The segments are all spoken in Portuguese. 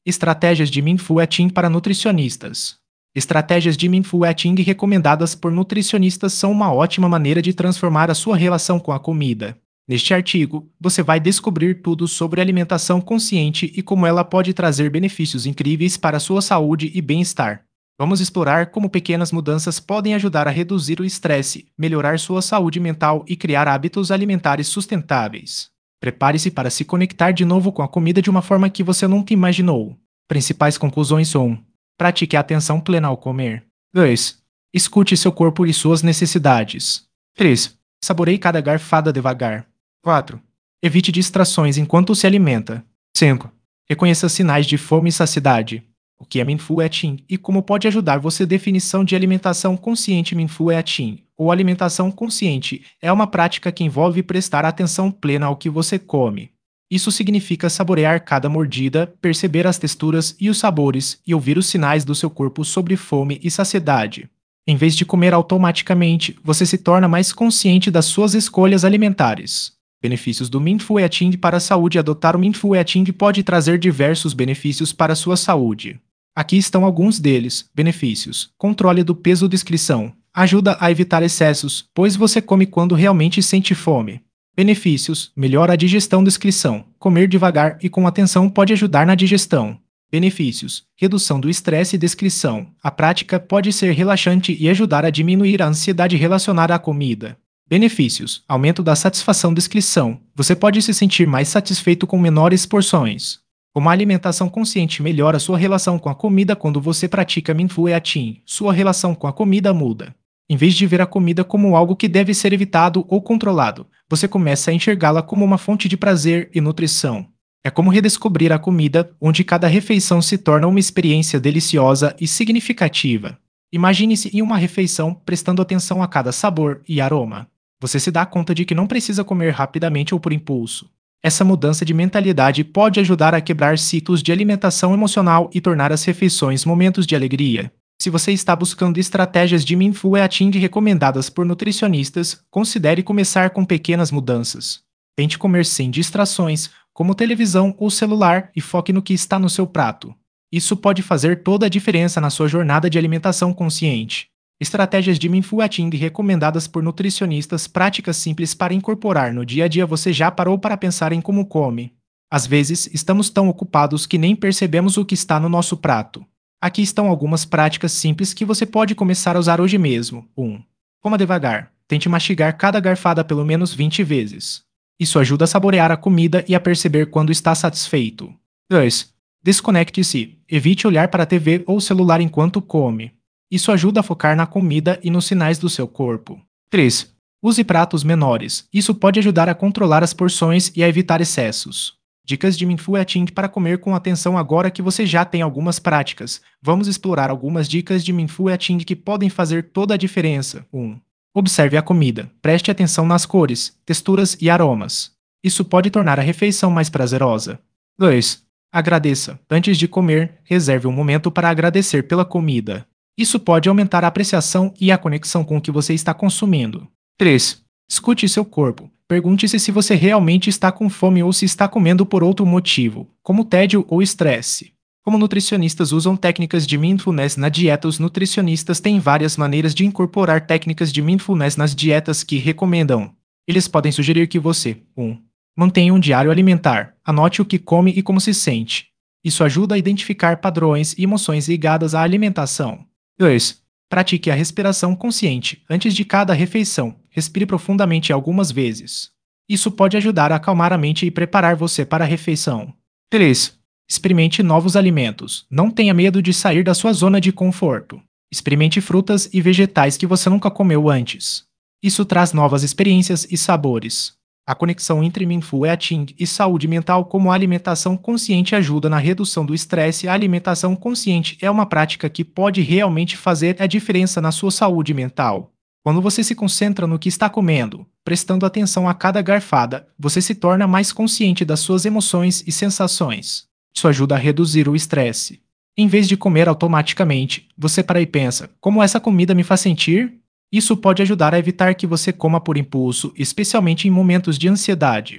Estratégias de Mindful Eating para nutricionistas. Estratégias de Mindful Eating recomendadas por nutricionistas são uma ótima maneira de transformar a sua relação com a comida. Neste artigo, você vai descobrir tudo sobre alimentação consciente e como ela pode trazer benefícios incríveis para a sua saúde e bem-estar. Vamos explorar como pequenas mudanças podem ajudar a reduzir o estresse, melhorar sua saúde mental e criar hábitos alimentares sustentáveis. Prepare-se para se conectar de novo com a comida de uma forma que você nunca imaginou. Principais conclusões são: pratique a atenção plena ao comer. 2. Escute seu corpo e suas necessidades. 3. Saboreie cada garfada devagar. 4. Evite distrações enquanto se alimenta. 5. Reconheça sinais de fome e saciedade. O que é Mindful Eating e como pode ajudar você. Definição de alimentação consciente. Mindful Eating, ou alimentação consciente, é uma prática que envolve prestar atenção plena ao que você come. Isso significa saborear cada mordida, perceber as texturas e os sabores e ouvir os sinais do seu corpo sobre fome e saciedade. Em vez de comer automaticamente, você se torna mais consciente das suas escolhas alimentares. Benefícios do Mindful Eating para a saúde. Adotar o Mindful Eating pode trazer diversos benefícios para a sua saúde. Aqui estão alguns deles. Benefícios: controle do peso. Descrição: ajuda a evitar excessos, pois você come quando realmente sente fome. Benefícios: melhora a digestão. Descrição: comer devagar e com atenção pode ajudar na digestão. Benefícios: redução do estresse. Descrição: a prática pode ser relaxante e ajudar a diminuir a ansiedade relacionada à comida. Benefícios: aumento da satisfação. Descrição: você pode se sentir mais satisfeito com menores porções. Como a alimentação consciente melhora sua relação com a comida. Quando você pratica Mindful Eating, sua relação com a comida muda. Em vez de ver a comida como algo que deve ser evitado ou controlado, você começa a enxergá-la como uma fonte de prazer e nutrição. É como redescobrir a comida, onde cada refeição se torna uma experiência deliciosa e significativa. Imagine-se em uma refeição prestando atenção a cada sabor e aroma. Você se dá conta de que não precisa comer rapidamente ou por impulso. Essa mudança de mentalidade pode ajudar a quebrar ciclos de alimentação emocional e tornar as refeições momentos de alegria. Se você está buscando estratégias de Mindful Eating recomendadas por nutricionistas, considere começar com pequenas mudanças. Tente comer sem distrações, como televisão ou celular, e foque no que está no seu prato. Isso pode fazer toda a diferença na sua jornada de alimentação consciente. Estratégias de Mindful Eating recomendadas por nutricionistas. Práticas simples para incorporar no dia a dia. Você já parou para pensar em como come? Às vezes, estamos tão ocupados que nem percebemos o que está no nosso prato. Aqui estão algumas práticas simples que você pode começar a usar hoje mesmo. 1. Coma devagar. Tente mastigar cada garfada pelo menos 20 vezes. Isso ajuda a saborear a comida e a perceber quando está satisfeito. 2. Desconecte-se. Evite olhar para a TV ou celular enquanto come. Isso ajuda a focar na comida e nos sinais do seu corpo. 3. Use pratos menores. Isso pode ajudar a controlar as porções e a evitar excessos. Dicas de Mindful Eating para comer com atenção. Agora que você já tem algumas práticas, vamos explorar algumas dicas de Mindful Eating que podem fazer toda a diferença. 1. Observe a comida. Preste atenção nas cores, texturas e aromas. Isso pode tornar a refeição mais prazerosa. 2. Agradeça. Antes de comer, reserve um momento para agradecer pela comida. Isso pode aumentar a apreciação e a conexão com o que você está consumindo. 3. Escute seu corpo. Pergunte-se se você realmente está com fome ou se está comendo por outro motivo, como tédio ou estresse. Como nutricionistas usam técnicas de mindfulness na dieta. Os nutricionistas têm várias maneiras de incorporar técnicas de mindfulness nas dietas que recomendam. Eles podem sugerir que você: 1. Mantenha um diário alimentar. Anote o que come e como se sente. Isso ajuda a identificar padrões e emoções ligadas à alimentação. 2. Pratique a respiração consciente. Antes de cada refeição, respire profundamente algumas vezes. Isso pode ajudar a acalmar a mente e preparar você para a refeição. 3. Experimente novos alimentos. Não tenha medo de sair da sua zona de conforto. Experimente frutas e vegetais que você nunca comeu antes. Isso traz novas experiências e sabores. A conexão entre Mindful Eating e saúde mental. Como a alimentação consciente ajuda na redução do estresse. A alimentação consciente é uma prática que pode realmente fazer a diferença na sua saúde mental. Quando você se concentra no que está comendo, prestando atenção a cada garfada, você se torna mais consciente das suas emoções e sensações. Isso ajuda a reduzir o estresse. Em vez de comer automaticamente, você para e pensa: como essa comida me faz sentir? Isso pode ajudar a evitar que você coma por impulso, especialmente em momentos de ansiedade.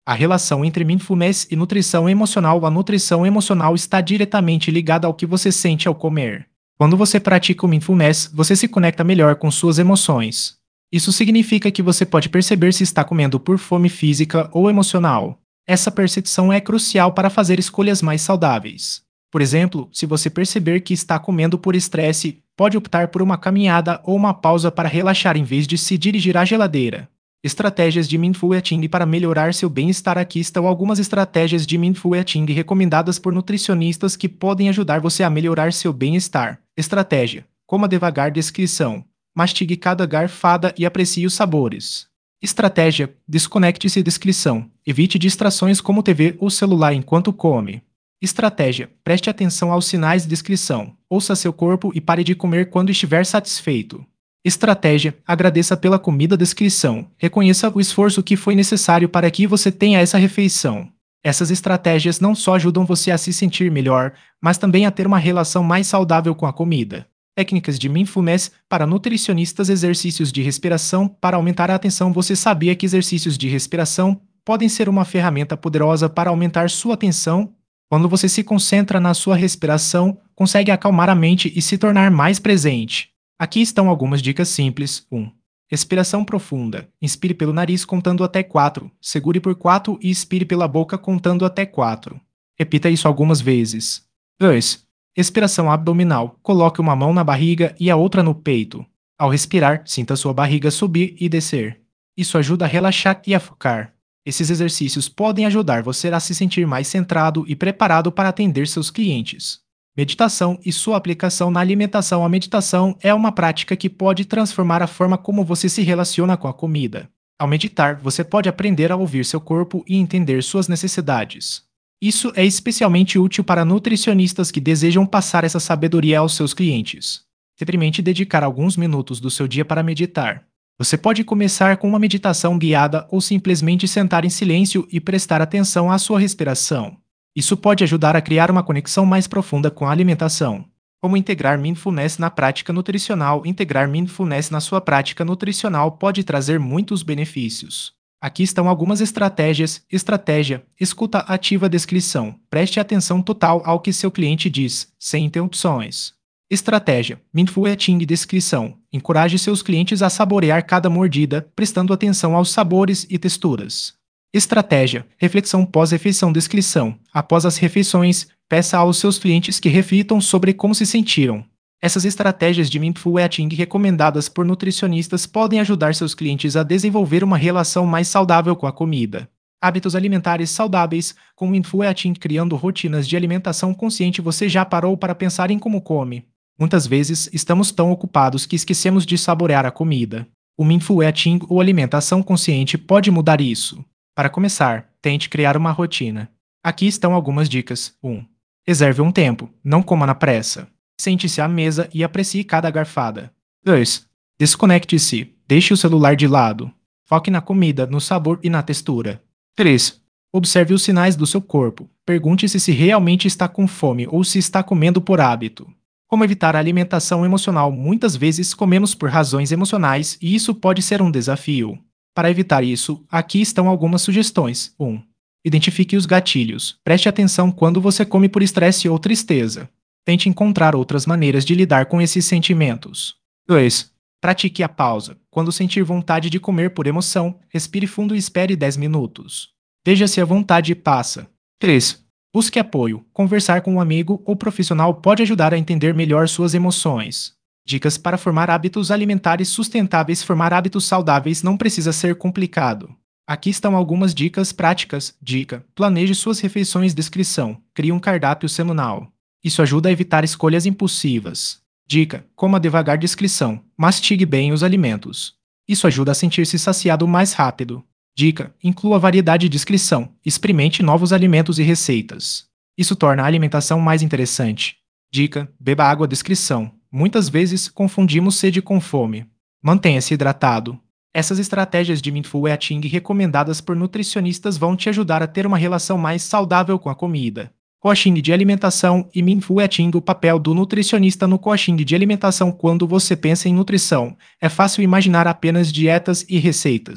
A relação entre mindfulness e nutrição emocional. A nutrição emocional está diretamente ligada ao que você sente ao comer. Quando você pratica o mindfulness, você se conecta melhor com suas emoções. Isso significa que você pode perceber se está comendo por fome física ou emocional. Essa percepção é crucial para fazer escolhas mais saudáveis. Por exemplo, se você perceber que está comendo por estresse, pode optar por uma caminhada ou uma pausa para relaxar em vez de se dirigir à geladeira. Estratégias de Mindful Eating para melhorar seu bem-estar. Aqui estão algumas estratégias de Mindful Eating recomendadas por nutricionistas que podem ajudar você a melhorar seu bem-estar. Estratégia: coma devagar. Descrição: mastigue cada garfada e aprecie os sabores. Estratégia: desconecte-se. Descrição: evite distrações como TV ou celular enquanto come. Estratégia: preste atenção aos sinais de descrição. Ouça seu corpo e pare de comer quando estiver satisfeito. Estratégia: agradeça pela comida. Descrição: reconheça o esforço que foi necessário para que você tenha essa refeição. Essas estratégias não só ajudam você a se sentir melhor, mas também a ter uma relação mais saudável com a comida. Técnicas de mindfulness para nutricionistas. Exercícios de respiração para aumentar a atenção. Você sabia que exercícios de respiração podem ser uma ferramenta poderosa para aumentar sua atenção? Quando você se concentra na sua respiração, consegue acalmar a mente e se tornar mais presente. Aqui estão algumas dicas simples. 1. Respiração profunda. Inspire pelo nariz contando até 4. Segure por 4 e expire pela boca contando até 4. Repita isso algumas vezes. 2. Respiração abdominal. Coloque uma mão na barriga e a outra no peito. Ao respirar, sinta sua barriga subir e descer. Isso ajuda a relaxar e a focar. Esses exercícios podem ajudar você a se sentir mais centrado e preparado para atender seus clientes. Meditação e sua aplicação na alimentação. A meditação é uma prática que pode transformar a forma como você se relaciona com a comida. Ao meditar, você pode aprender a ouvir seu corpo e entender suas necessidades. Isso é especialmente útil para nutricionistas que desejam passar essa sabedoria aos seus clientes. Experimente dedicar alguns minutos do seu dia para meditar. Você pode começar com uma meditação guiada ou simplesmente sentar em silêncio e prestar atenção à sua respiração. Isso pode ajudar a criar uma conexão mais profunda com a alimentação. Como integrar mindfulness na prática nutricional? Integrar mindfulness na sua prática nutricional pode trazer muitos benefícios. Aqui estão algumas estratégias. Estratégia: escuta ativa. Descrição: preste atenção total ao que seu cliente diz, sem interrupções. Estratégia: Mindful Eating. Descrição: encoraje seus clientes a saborear cada mordida, prestando atenção aos sabores e texturas. Estratégia: reflexão pós-refeição. Descrição: após as refeições, peça aos seus clientes que reflitam sobre como se sentiram. Essas estratégias de Mindful Eating recomendadas por nutricionistas podem ajudar seus clientes a desenvolver uma relação mais saudável com a comida. Hábitos alimentares saudáveis. Com Mindful Eating criando rotinas de alimentação consciente. Você já parou para pensar em como come? Muitas vezes, estamos tão ocupados que esquecemos de saborear a comida. O Mindful Eating ou alimentação consciente pode mudar isso. Para começar, tente criar uma rotina. Aqui estão algumas dicas. 1. Reserve um tempo, não coma na pressa. Sente-se à mesa e aprecie cada garfada. 2. Desconecte-se, deixe o celular de lado. Foque na comida, no sabor e na textura. 3. Observe os sinais do seu corpo. Pergunte-se se realmente está com fome ou se está comendo por hábito. Como evitar a alimentação emocional? Muitas vezes comemos por razões emocionais e isso pode ser um desafio. Para evitar isso, aqui estão algumas sugestões. 1. Identifique os gatilhos. Preste atenção quando você come por estresse ou tristeza. Tente encontrar outras maneiras de lidar com esses sentimentos. 2. Pratique a pausa. Quando sentir vontade de comer por emoção, respire fundo e espere 10 minutos. Veja se a vontade passa. 3. Busque apoio. Conversar com um amigo ou profissional pode ajudar a entender melhor suas emoções. Dicas para formar hábitos alimentares sustentáveis. Formar hábitos saudáveis não precisa ser complicado. Aqui estão algumas dicas práticas. Dica: planeje suas refeições. Descrição: crie um cardápio semanal. Isso ajuda a evitar escolhas impulsivas. Dica: coma devagar. Descrição: mastigue bem os alimentos. Isso ajuda a sentir-se saciado mais rápido. Dica: inclua variedade. Descrição: experimente novos alimentos e receitas. Isso torna a alimentação mais interessante. Dica: beba água. Descrição: muitas vezes confundimos sede com fome. Mantenha-se hidratado. Essas estratégias de Mindful Eating recomendadas por nutricionistas vão te ajudar a ter uma relação mais saudável com a comida. Coaching de alimentação e Mindful Eating. O papel do nutricionista no coaching de alimentação. Quando você pensa em nutrição, é fácil imaginar apenas dietas e receitas.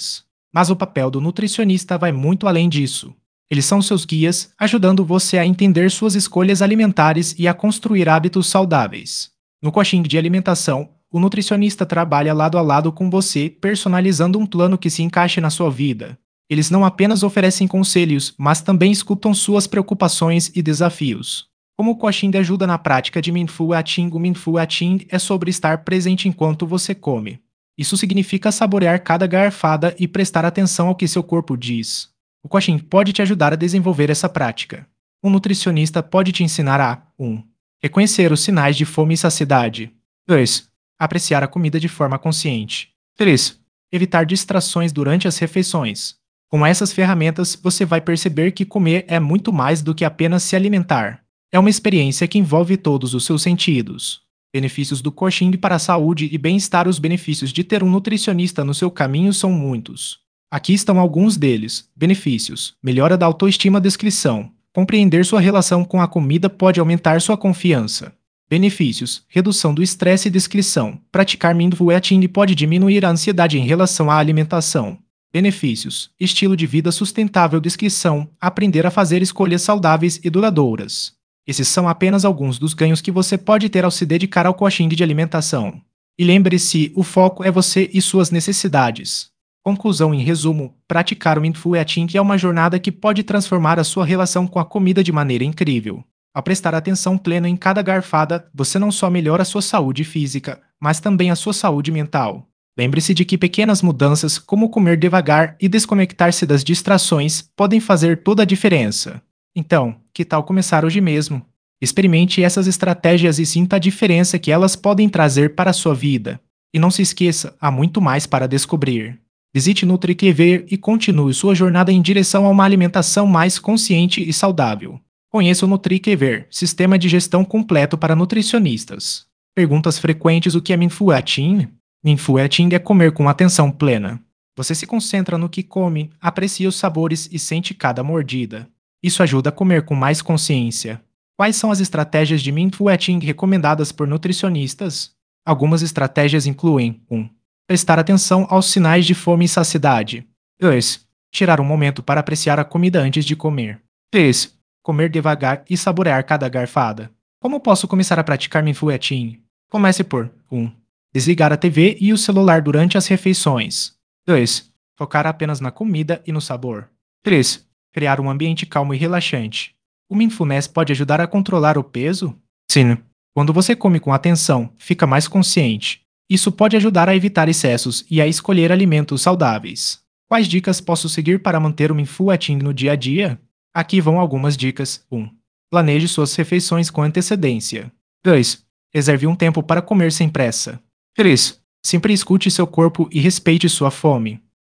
Mas o papel do nutricionista vai muito além disso. Eles são seus guias, ajudando você a entender suas escolhas alimentares e a construir hábitos saudáveis. No coaching de alimentação, o nutricionista trabalha lado a lado com você, personalizando um plano que se encaixe na sua vida. Eles não apenas oferecem conselhos, mas também escutam suas preocupações e desafios. Como o coaching ajuda na prática de Mindful Eating, o Mindful Eating é sobre estar presente enquanto você come. Isso significa saborear cada garfada e prestar atenção ao que seu corpo diz. O coaching pode te ajudar a desenvolver essa prática. Um nutricionista pode te ensinar a 1. Reconhecer os sinais de fome e saciedade. 2. Apreciar a comida de forma consciente. 3. Evitar distrações durante as refeições. Com essas ferramentas, você vai perceber que comer é muito mais do que apenas se alimentar. É uma experiência que envolve todos os seus sentidos. Benefícios do coaching para a saúde e bem-estar. Os benefícios de ter um nutricionista no seu caminho são muitos. Aqui estão alguns deles. Benefícios: melhora da autoestima. Descrição: compreender sua relação com a comida pode aumentar sua confiança. Benefícios: redução do estresse. Descrição: praticar Mindful Eating pode diminuir a ansiedade em relação à alimentação. Benefícios: estilo de vida sustentável. Descrição: aprender a fazer escolhas saudáveis e duradouras. Esses são apenas alguns dos ganhos que você pode ter ao se dedicar ao coaching de alimentação. E lembre-se, o foco é você e suas necessidades. Conclusão: em resumo, praticar o Mindful Eating é uma jornada que pode transformar a sua relação com a comida de maneira incrível. Ao prestar atenção plena em cada garfada, você não só melhora a sua saúde física, mas também a sua saúde mental. Lembre-se de que pequenas mudanças, como comer devagar e desconectar-se das distrações, podem fazer toda a diferença. Então, que tal começar hoje mesmo? Experimente essas estratégias e sinta a diferença que elas podem trazer para a sua vida. E não se esqueça, há muito mais para descobrir. Visite NutriQver e continue sua jornada em direção a uma alimentação mais consciente e saudável. Conheça o NutriQver, sistema de gestão completo para nutricionistas. Perguntas frequentes: o que é Mindful Eating? Mindful Eating é comer com atenção plena. Você se concentra no que come, aprecia os sabores e sente cada mordida. Isso ajuda a comer com mais consciência. Quais são as estratégias de Mindful Eating recomendadas por nutricionistas? Algumas estratégias incluem 1. Prestar atenção aos sinais de fome e saciedade. 2. Tirar um momento para apreciar a comida antes de comer. 3. Comer devagar e saborear cada garfada. Como posso começar a praticar Mindful Eating? Comece por 1. Desligar a TV e o celular durante as refeições. 2. Focar apenas na comida e no sabor. 3. Criar um ambiente calmo e relaxante. O Mindfulness pode ajudar a controlar o peso? Sim. Quando você come com atenção, fica mais consciente. Isso pode ajudar a evitar excessos e a escolher alimentos saudáveis. Quais dicas posso seguir para manter o Mindful Eating no dia a dia? Aqui vão algumas dicas. 1. Planeje suas refeições com antecedência. 2. Reserve um tempo para comer sem pressa. 3. Sempre escute seu corpo e respeite sua fome.